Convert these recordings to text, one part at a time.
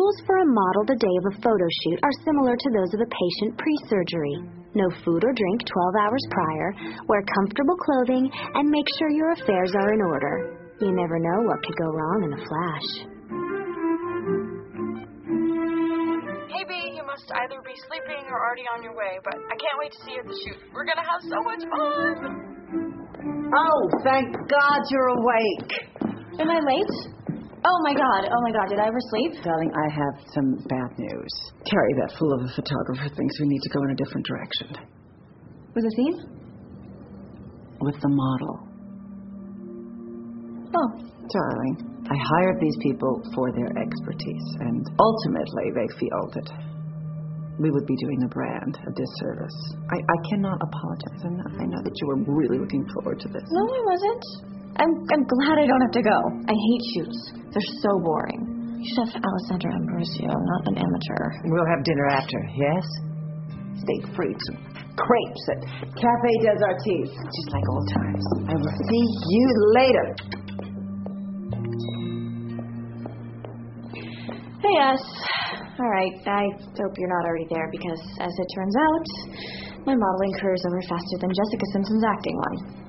rules for a model the day of a photo shoot are similar to those of a patient pre-surgery. No food or drink 12 hours prior, wear comfortable clothing, and make sure your affairs are in order. You never know what could go wrong in a flash. Hey, B, you must either be sleeping or already on your way, but I can't wait to see you at the shoot. We're gonna have so much fun! Oh, thank God you're awake. Am I late? Oh my God, did I oversleep? Darling, I have some bad news. Terry, that fool of a photographer, thinks we need to go in a different direction. With a theme? With the model. Oh. Darling, I hired these people for their expertise, and ultimately they feel that we would be doing the brand a disservice. I cannot apologize enough. I know that you were really looking forward to this. No, I wasn't. I'm glad I don't have to go. I hate shoots. They're so boring. You should have Alessandra Ambrosio, not an amateur. We'll have dinner after, yes? Steak frites and crepes at Cafe des Artistes, just like old times. I will see you later. Hey, yes. All right, I hope you're not already there because, as it turns out, my modeling career is over faster than Jessica Simpson's acting one.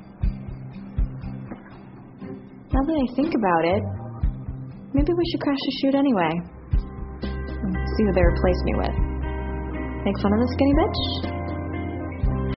Now that I think about it, maybe we should crash the shoot anyway. See who they replace me with. Make fun of the skinny bitch?